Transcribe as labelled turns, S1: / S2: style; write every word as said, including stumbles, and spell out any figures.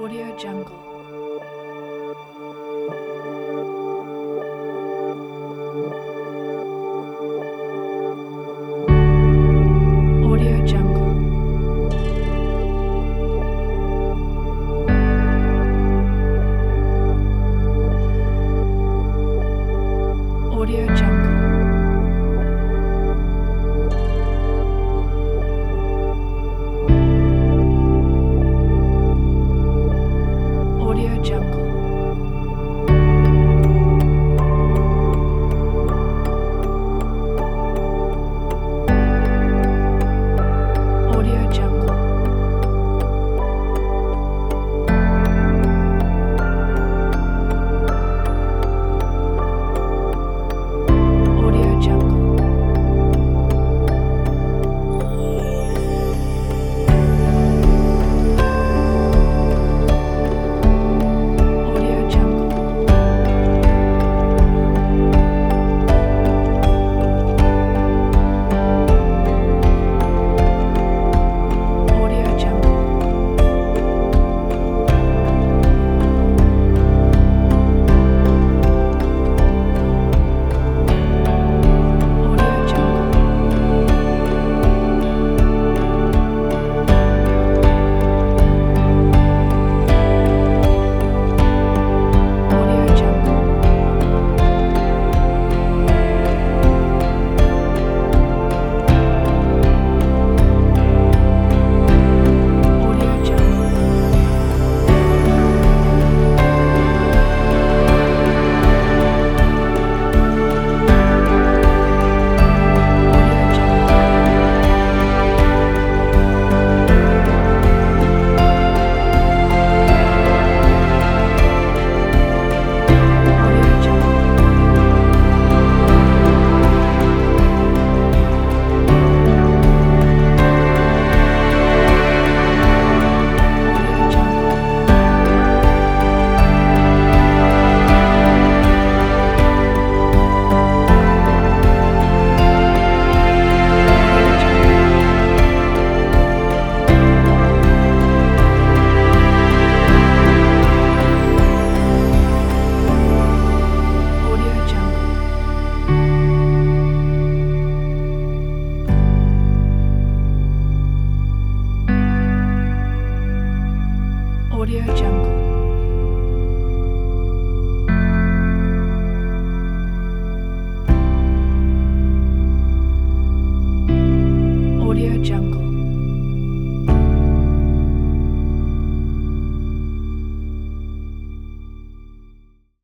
S1: Audio Jungle. Audio Jungle. Audio Jungle. Audio Jungle. Audio Jungle. Audio Jungle. Audio Jungle. Audio Jungle. Audio Jungle. Audio Jungle. Audio Jungle. Audio Jungle. Audio Jungle. Audio Jungle. Audio Jungle. Audio Jungle. Audio Jungle.